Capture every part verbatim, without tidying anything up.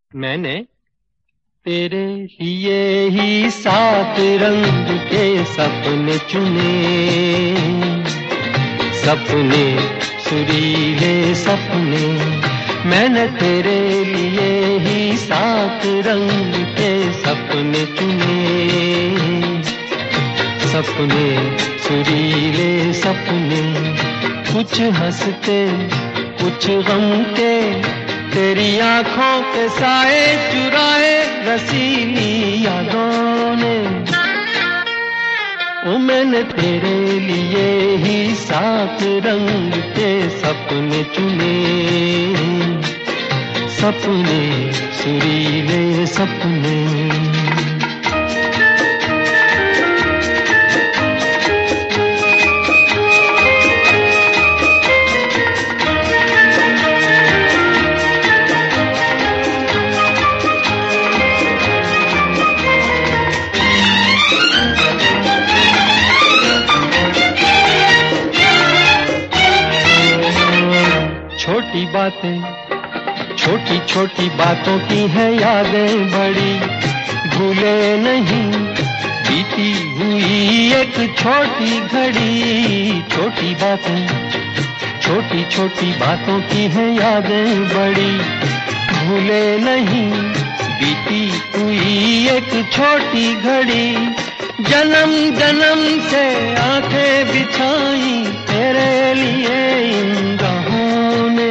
मैंने तेरे लिए ही सात रंग के सपने चुने, सपने सुरीले सपने। मैंने तेरे लिए ही सात रंग के सपने चुने, सपने सुरीले सपने। कुछ हंसते कुछ गम के, तेरी आंखों के साए चुराए रसीली यादों ने। ओ मैंने तेरे लिए ही सात रंग के सपने चुने, सपने सुरीले सपने। छोटी बातें छोटी छोटी बातों की है यादें बड़ी, भूले नहीं बीती हुई एक छोटी घड़ी। छोटी बातें छोटी छोटी बातों की है यादें बड़ी, भूले नहीं बीती हुई एक छोटी घड़ी। जन्म जन्म से आंखें बिछाई तेरे लिए इन राहों ने।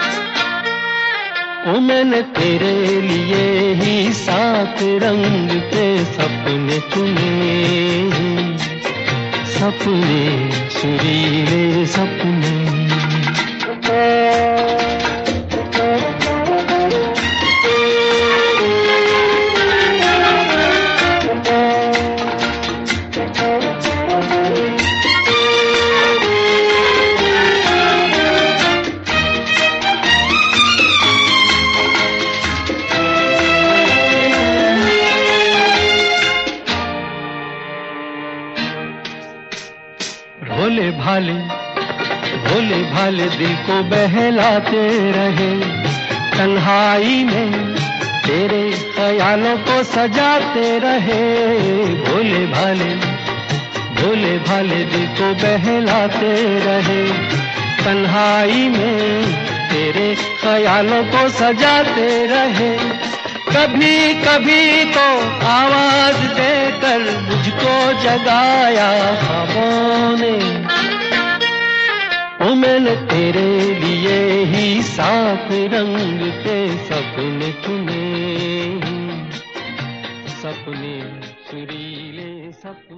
ओ मैंने तेरे लिए ही सात रंग के सपने चुने, सपने सुरीले सपने। भोले भाले भोले भाले दिल को बहलाते रहे, तन्हाई में तेरे ख्यालों को सजाते रहे। भोले भाले भोले भाले दिल को बहलाते रहे, तन्हाई में तेरे ख्यालों को सजाते रहे। कभी कभी तो आवाज देकर मुझको जगाया ख्वाबों ने। ओ मैंने तेरे लिए ही सात रंग के सपने चुने, सपने सुरीले सपने।